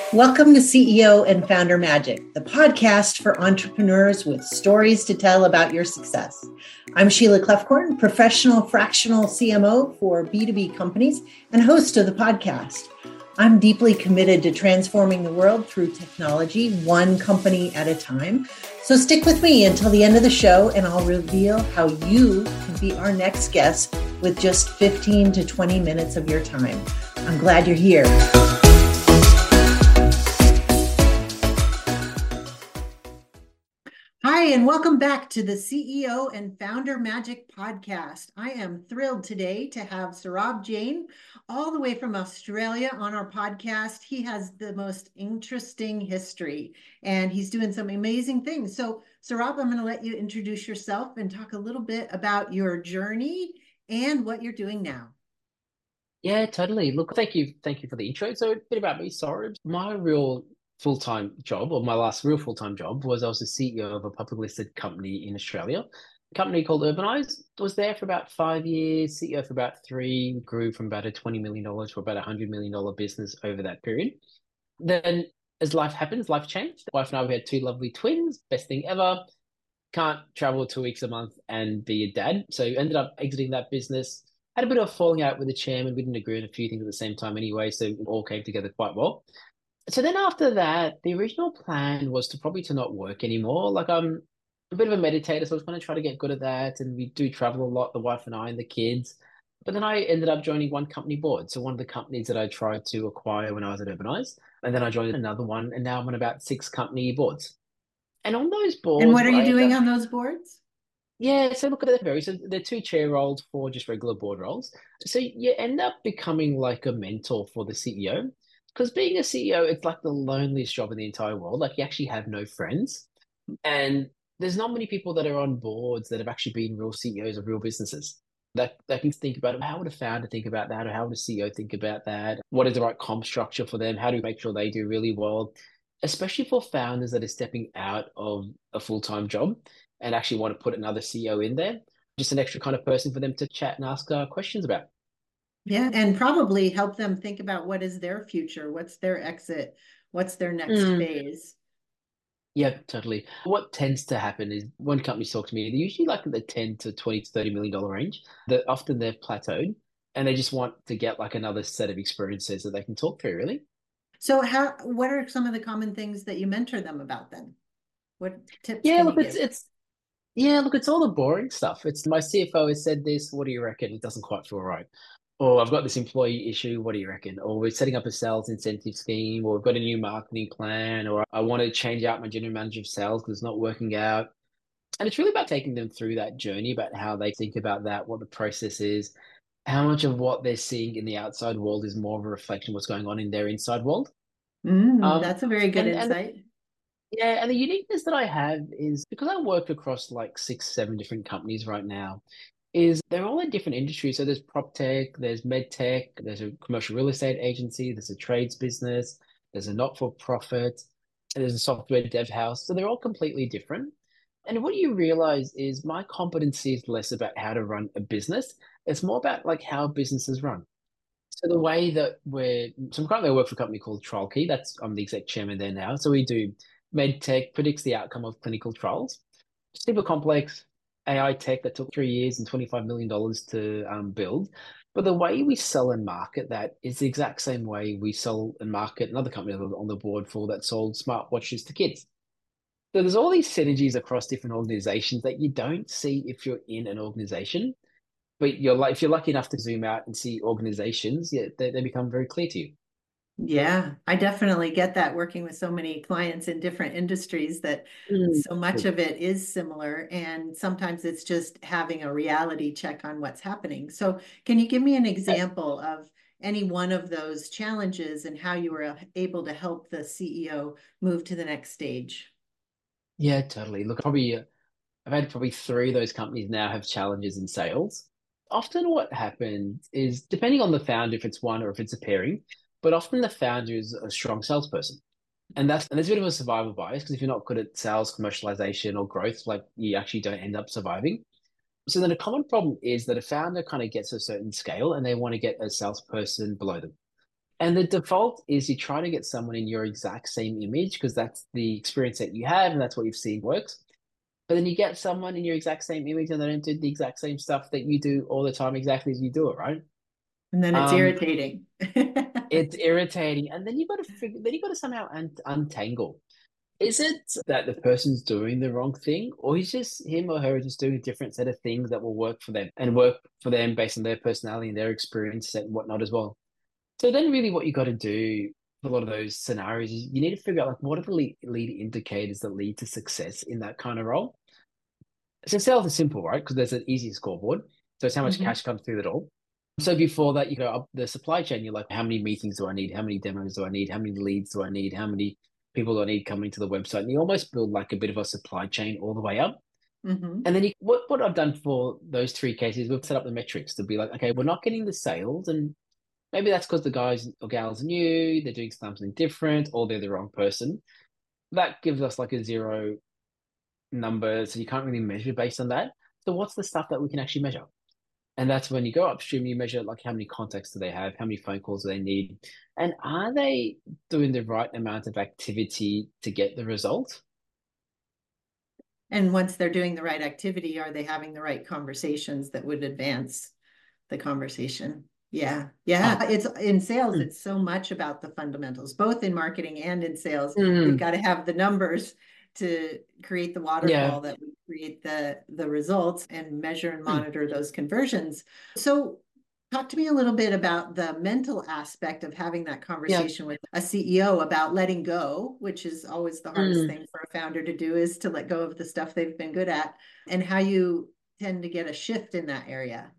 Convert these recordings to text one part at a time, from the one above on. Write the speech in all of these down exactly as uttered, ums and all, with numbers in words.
Welcome to C E O and Founder Magic, the podcast for entrepreneurs with stories to tell about your success. I'm Sheila Clefcorn, professional fractional C M O for B two B companies and host of the podcast. I'm deeply committed to transforming the world through technology, one company at a time. So stick with me until the end of the show and I'll reveal how you can be our next guest with just fifteen to twenty minutes of your time. I'm glad you're here. Hi, and welcome back to the C E O and Founder Magic podcast. I am thrilled today to have Saurabh Jain all the way from Australia on our podcast. He has the most interesting history and he's doing some amazing things. So Saurabh, I'm going to let you introduce yourself and talk a little bit about your journey and what you're doing now. Yeah, totally. Look, thank you. Thank you for the intro. So a bit about me, Saurabh. My real full-time job, or my last real full-time job, was I was the C E O of a public listed company in Australia, a company called Urbanize. Was there for about five years, C E O for about three, grew from about a twenty million dollars to about a one hundred million dollars business over that period. Then as life happens, life changed. My wife and I, we had two lovely twins, best thing ever. Can't travel two weeks a month and be a dad. So ended up exiting that business. Had a bit of a falling out with the chairman. We didn't agree on a few things at the same time anyway, so it all came together quite well. So then after that, the original plan was to probably to not work anymore. Like I'm a bit of a meditator, so I was going to try to get good at that. And we do travel a lot, the wife and I and the kids. But then I ended up joining one company board. So one of the companies that I tried to acquire when I was at Urbanize. And then I joined another one, and now I'm on about six company boards. And on those And boards, what are what you I end doing up on those boards? yeah, so look at it very. So they're two chair roles, for just regular board roles. So you end up becoming like a mentor for the C E O. Because being a C E O, it's like the loneliest job in the entire world. Like you actually have no friends. And there's not many people that are on boards that have actually been real C E Os of real businesses. That that can think about it. How would a founder think about that? Or how would a C E O think about that? What is the right comp structure for them? How do we make sure they do really well? Especially for founders that are stepping out of a full-time job and actually want to put another C E O in there, just an extra kind of person for them to chat and ask uh, questions about. Yeah, and probably help them think about what is their future, what's their exit, what's their next Mm. phase. Yeah, totally. What tends to happen is when companies talk to me, they're usually like in the ten to twenty to thirty million dollar range. That often they've plateaued and they just want to get like another set of experiences that they can talk through, really. So how what are some of the common things that you mentor them about then? What tips Yeah, can you look, it's give? it's yeah, look, it's all the boring stuff. It's my C F O has said this, what do you reckon? It doesn't quite feel right. Or I've got this employee issue, what do you reckon? Or we're setting up a sales incentive scheme, or we've got a new marketing plan, or I want to change out my general manager of sales because it's not working out. And it's really about taking them through that journey, about how they think about that, what the process is, how much of what they're seeing in the outside world is more of a reflection of what's going on in their inside world. Mm, Um, that's a very good and and insight. yeah, and the uniqueness that I have is because I work across like six, seven different companies right now, is they're all in different industries. So there's prop tech, there's med tech, there's a commercial real estate agency, there's a trades business, there's a not-for-profit, and there's a software dev house. So they're all completely different. And what you realize is my competency is less about how to run a business. It's more about like how businesses run. So the way that we're, so currently I work for a company called TrialKey. That's I'm the exec chairman there now. So we do med tech, predicts the outcome of clinical trials. Super complex A I tech that took three years and twenty-five million dollars to um, build. But the way we sell and market that is the exact same way we sell and market another company on the board for that sold smartwatches to kids. So there's all these synergies across different organizations that you don't see if you're in an organization. But you're like if you're lucky enough to zoom out and see organizations, yeah, they, they become very clear to you. Yeah, I definitely get that working with so many clients in different industries that Mm. so much of it is similar. And sometimes it's just having a reality check on what's happening. So, can you give me an Uh, example of any one of those challenges and how you were able to help the C E O move to the next stage? Yeah, totally. Look, probably uh, I've had probably three of those companies now have challenges in sales. Often what happens is depending on the founder, if it's one or if it's a pairing, but often the founder is a strong salesperson. And that's and there's a bit of a survival bias because if you're not good at sales, commercialization, or growth, like you actually don't end up surviving. So then a common problem is that a founder kind of gets a certain scale and they want to get a salesperson below them. And the default is you try to get someone in your exact same image because that's the experience that you have and that's what you've seen works. But then you get someone in your exact same image and they don't do the exact same stuff that you do all the time exactly as you do it, right? And then it's Um, irritating. it's irritating. And then you got to figure, then you got to somehow un untangle. Is it that the person's doing the wrong thing, or is just him or her just doing a different set of things that will work for them and work for them based on their personality and their experience and whatnot as well? So then really what you got to do for a lot of those scenarios is you need to figure out like what are the lead, lead indicators that lead to success in that kind of role. So sales is simple, right? Because there's an easy scoreboard. So it's how much Mhm. cash comes through the door. So before that, you go up the supply chain. You're like, how many meetings do I need? How many demos do I need? How many leads do I need? How many people do I need coming to the website? And you almost build like a bit of a supply chain all the way up. Mhm. And then you, what, what I've done for those three cases, we've set up the metrics to be like, okay, we're not getting the sales. And maybe that's because the guys or gals are new, they're doing something different, or they're the wrong person. That gives us like a zero number. So you can't really measure based on that. So what's the stuff that we can actually measure? And that's when you go upstream, you measure like how many contacts do they have, how many phone calls do they need, and are they doing the right amount of activity to get the result? And once they're doing the right activity, are they having the right conversations that would advance the conversation? Yeah. Oh, Yeah. It's in sales, mm, it's so much about the fundamentals, both in marketing and in sales. We've mm, got to have the numbers to create the yeah. waterfall that would create the the results and measure and Mm, monitor those conversions. So talk to me a little bit about the mental aspect of having that yeah. conversation with a C E O about letting go, which is always the hardest Mm, thing for a founder to do, is to let go of the stuff they've been good at, and how you tend to get a shift in that area.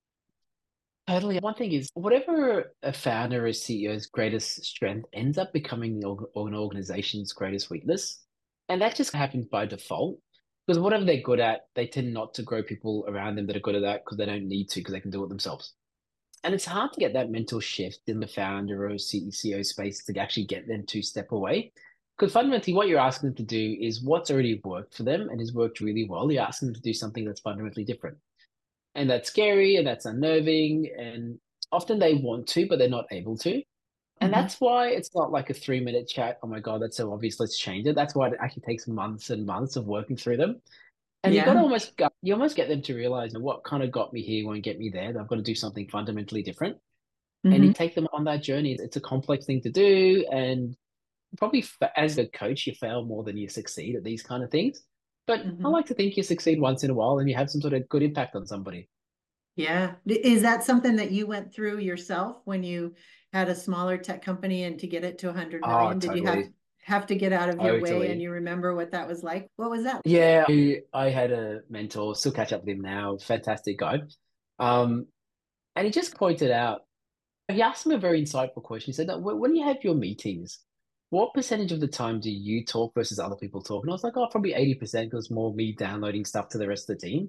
totally. One thing is, whatever a founder or C E O's greatest strength ends up becoming the org- or an organization's greatest weakness. And that just happens by default. Because whatever they're good at, they tend not to grow people around them that are good at that because they don't need to, because they can do it themselves. And it's hard to get that mental shift in the founder or C E O space to actually get them to step away. Because fundamentally, what you're asking them to do is what's already worked for them and has worked really well. You're asking them to do something that's fundamentally different. And that's scary and that's unnerving. And often they want to, but they're not able to. And Mhm. that's why it's not like a three minute chat. Oh my God, that's so obvious. Let's change it. That's why it actually takes months and months of working through them. And you got to Yeah. almost, you almost get them to realize what kind of got me here won't get me there. I've got to do something fundamentally different and you Hmm. take them on that journey. It's a complex thing to do, and probably as a coach, you fail more than you succeed at these kind of things. But I Hmm. like to think you succeed once in a while, and you have some sort of good impact on somebody. Yeah. Is that something that you went through yourself when you had a smaller tech company, and to get it to one hundred Oh, million, did you have totally, have to get out of your way, and totally. you remember what that was like? What was that? Yeah, I, I had a mentor, still catch up with him now, fantastic guy. Um, and he just pointed out, he asked me a very insightful question. He said, "Now, when when you have your meetings, what percentage of the time do you talk versus other people talk?" And I was like, oh, probably eighty percent because more me downloading stuff to the rest of the team.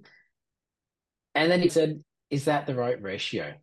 And then he said, is that the right ratio?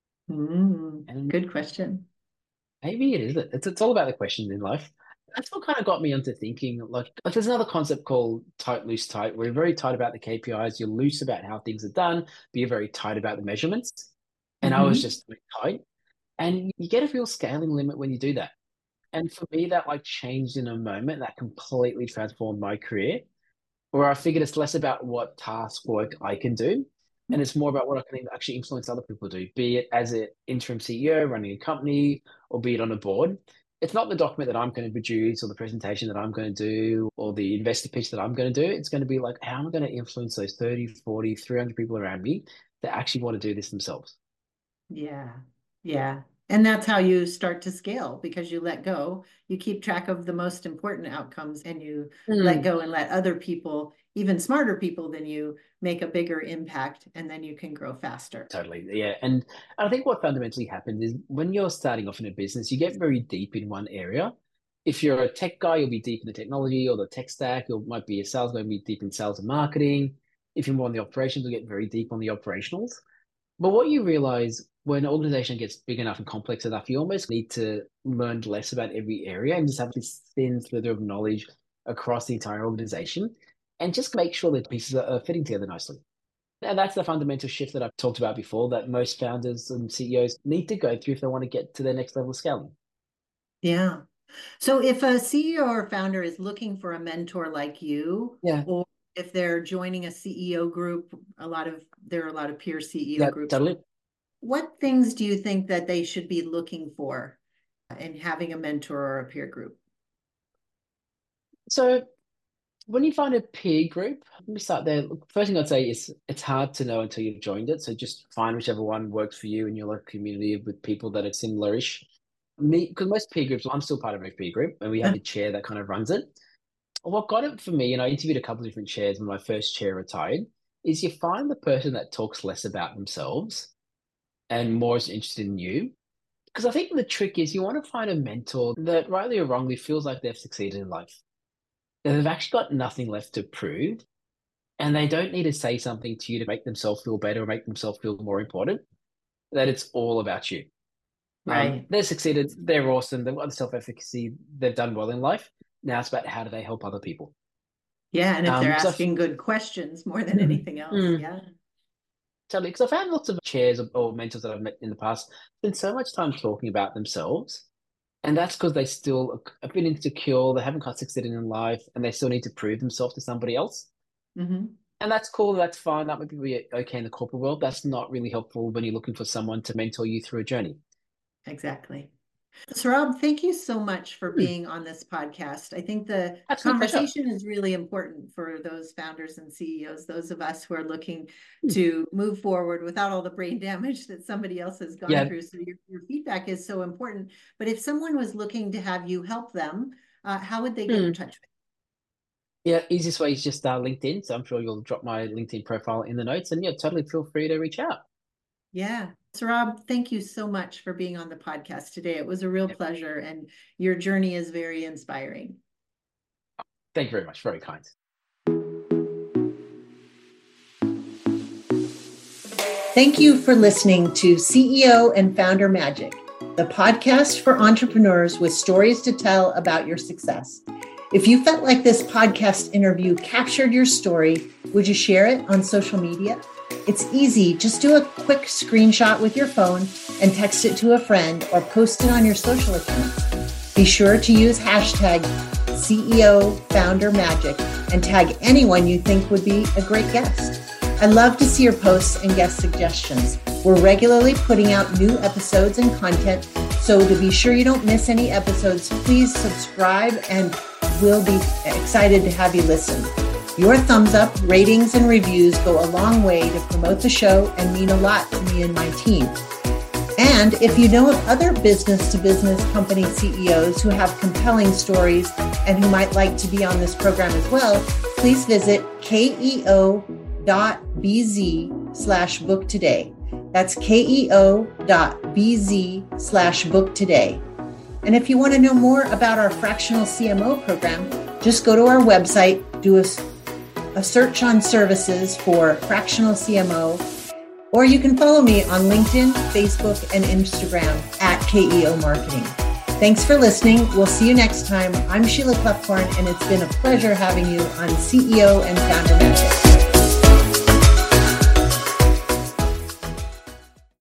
Mm, And good question. maybe it isn't. It's, it's all about the questions in life. That's what kind of got me onto thinking like, like there's another concept called tight, loose, tight, where you're very tight about the K P Is, you're loose about how things are done, but you're very tight about the measurements. And I was Hmm. just tight. And you get a real scaling limit when you do that. And for me, that like changed in a moment that completely transformed my career, where I figured it's less about what task work I can do, and it's more about what I can actually influence other people to do, be it as an interim C E O running a company or be it on a board. It's not the document that I'm going to produce or the presentation that I'm going to do or the investor pitch that I'm going to do. It's going to be like, how am I going to influence those thirty, forty, three hundred people around me that actually want to do this themselves? Yeah. Yeah. And that's how you start to scale, because you let go. You keep track of the most important outcomes, and you let Mm, go and let other people, even smarter people than you, make a bigger impact, and then you can grow faster. totally. Yeah. And I think what fundamentally happens is when you're starting off in a business, you get very deep in one area. If you're a tech guy, you'll be deep in the technology or the tech stack. You might be a sales guy, you'll be deep in sales and marketing. If you're more on the operations, you'll get very deep on the operationals. But what you realize when an organization gets big enough and complex enough, you almost need to learn less about every area and just have this thin slither of knowledge across the entire organization and just make sure that pieces are fitting together nicely. And that's the fundamental shift that I've talked about before that most founders and C E Os need to go through if they want to get to their next level of scaling. Yeah. So if a C E O or founder is looking for a mentor like you, Yeah. or if they're joining a C E O group, a lot of there are a lot of peer C E O Yeah, groups. totally. What things do you think that they should be looking for in having a mentor or a peer group? So when you find a peer group, let me start there. First thing I'd say is it's hard to know until you've joined it. So just find whichever one works for you in your local community with people that are similar-ish. Me, because most peer groups, I'm still part of a peer group, and we have a chair that kind of runs it. What got it for me, and I interviewed a couple of different chairs when my first chair retired, is you find the person that talks less about themselves and more is interested in you. Because I think the trick is you want to find a mentor that, rightly or wrongly, feels like they've succeeded in life. That they've actually got nothing left to prove, and they don't need to say something to you to make themselves feel better or make themselves feel more important. That it's all about you. Right. Um, they've succeeded. They're awesome. They've got the self-efficacy. They've done well in life. Now it's about how do they help other people. Yeah, and if Um, they're 'cause I've- asking good questions more than anything else. Mm. Yeah. Totally, because I've had lots of chairs or, or mentors that I've met in the past spend so much time talking about themselves, and that's because they still have been insecure, they haven't quite succeeded in life, and they still need to prove themselves to somebody else. Mm-hmm. And that's cool, that's fine, that might be okay in the corporate world. That's not really helpful when you're looking for someone to mentor you through a journey. Exactly. Saurabh, thank you so much for Hmm. being on this podcast. I think the Absolute conversation pleasure. is really important for those founders and C E Os, those of us who are looking Hmm. to move forward without all the brain damage that somebody else has gone Yeah. through. So your, your feedback is so important. But if someone was looking to have you help them, uh, how would they get Hmm. in touch with Yeah, easiest way is just uh, LinkedIn. So I'm sure you'll drop my LinkedIn profile in the notes, and yeah, totally feel free to reach out. Yeah. Saurabh, thank you so much for being on the podcast today. It was a real Yep. pleasure, and your journey is very inspiring. Thank you very much. Very kind. Thank you for listening to C E O and Founder Magic, the podcast for entrepreneurs with stories to tell about your success. If you felt like this podcast interview captured your story, would you share it on social media? It's easy. Just do a quick screenshot with your phone and text it to a friend or post it on your social accounts. Be sure to use hashtag C E O Founder Magic and tag anyone you think would be a great guest. I love to see your posts and guest suggestions. We're regularly putting out new episodes and content, so to be sure you don't miss any episodes, please subscribe and we'll be excited to have you listen. Your thumbs up, ratings, and reviews go a long way to promote the show and mean a lot to me and my team. And if you know of other business-to-business company C E Os who have compelling stories and who might like to be on this program as well, please visit keo.bz slash book today. That's keo.bz slash book today. And if you want to know more about our fractional C M O program, just go to our website, do a, a search on services for fractional C M O, or you can follow me on LinkedIn, Facebook, and Instagram at K E O Marketing. Thanks for listening. We'll see you next time. I'm Sheila Clefcorn, and it's been a pleasure having you on C E O and Founder Magic.